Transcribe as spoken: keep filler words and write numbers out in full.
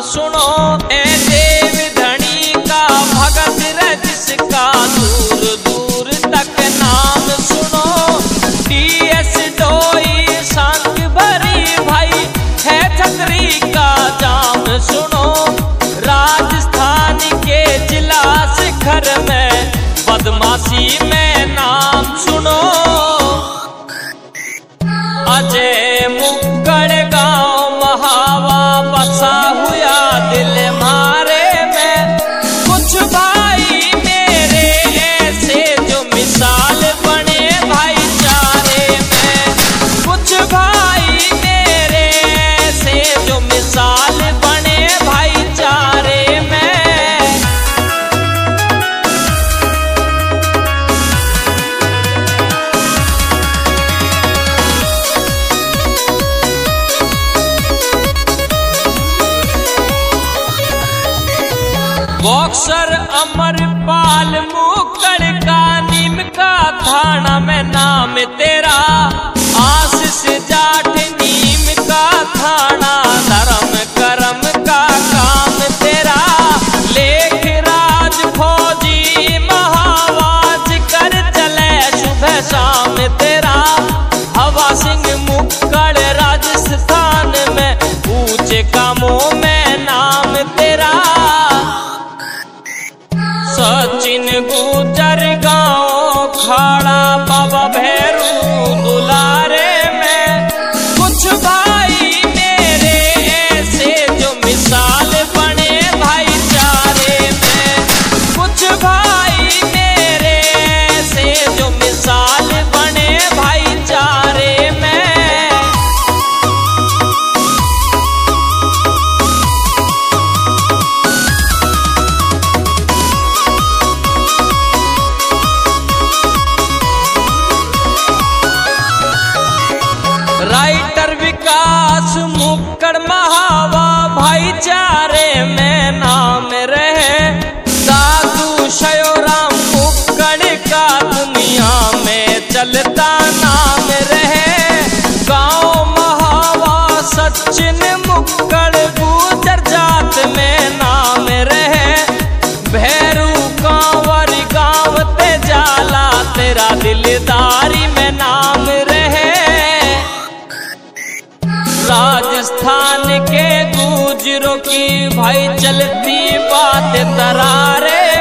सुनो, ए देव धनी का भगत रे जिसका दूर दूर तक नाम सुनो। डीएस डोई शांत भरी भाई है छतरी का जाम सुनो। राजस्थान के जिला शिखर में बदमाशी में नाम सुनो। अजय मुक्कड़ गांव महावा बसा हुआ दिल मारे में। कुछ भाई मेरे ऐसे जो मिसाल बने भाईचारे में। कुछ भाई मेरे ऐसे जो मिसाल बने भाईचारे में। बॉक्सर अमरपाल मुक्कड़ का नीम का थाना में नाम तेरा। आशीष जाट नीम का थाना धर्म कर्म का काम तेरा। लेख राज फौजी महावाज कर चले सुबह शाम तेरा। हवा सिंह मुक्कड़ राजस्थान में ऊंचे कामों में नाम तेरा। सचिन गुजर गांव खाड़ा बाबा भैरू दुलारे में। कुछ भाई मेरे ऐसे जो मिसाल बने भाईचारे में। कुछ भाई मेरे ऐसे जो मिसाल बने भाईचारे में। राइटर विकास मुक्कड़ महावा भाईचारे में नाम रहे। साधु शयोराम मुक्कड़ का दुनिया में चलता नाम रहे। गांव महावा सचिन मुक्कड़ गुजर जात में नाम रहे। भैरू कांवर गांव ते जाला तेरा दिलदारी में नाम रहे। राजस्थान के गुजरों की भाई चलती बात तरारे